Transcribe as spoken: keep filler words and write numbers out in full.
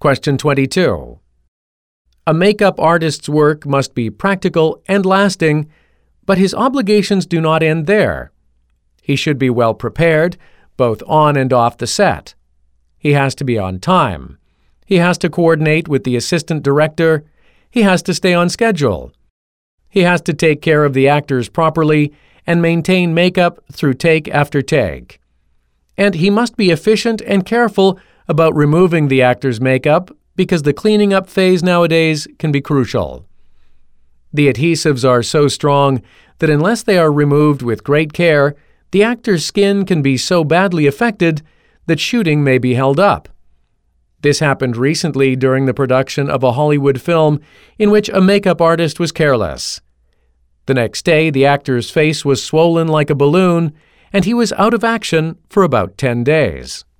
Question twenty-two. A makeup artist's work must be practical and lasting, but his obligations do not end there. He should be well prepared, both on and off the set. He has to be on time. He has to coordinate with the assistant director. He has to stay on schedule. He has to take care of the actors properly and maintain makeup through take after take. And he must be efficient and careful about removing the actor's makeup because the cleaning up phase nowadays can be crucial. The adhesives are so strong that unless they are removed with great care, the actor's skin can be so badly affected that shooting may be held up. This happened recently during the production of a Hollywood film in which a makeup artist was careless. The next day, the actor's face was swollen like a balloon, and he was out of action for about ten days.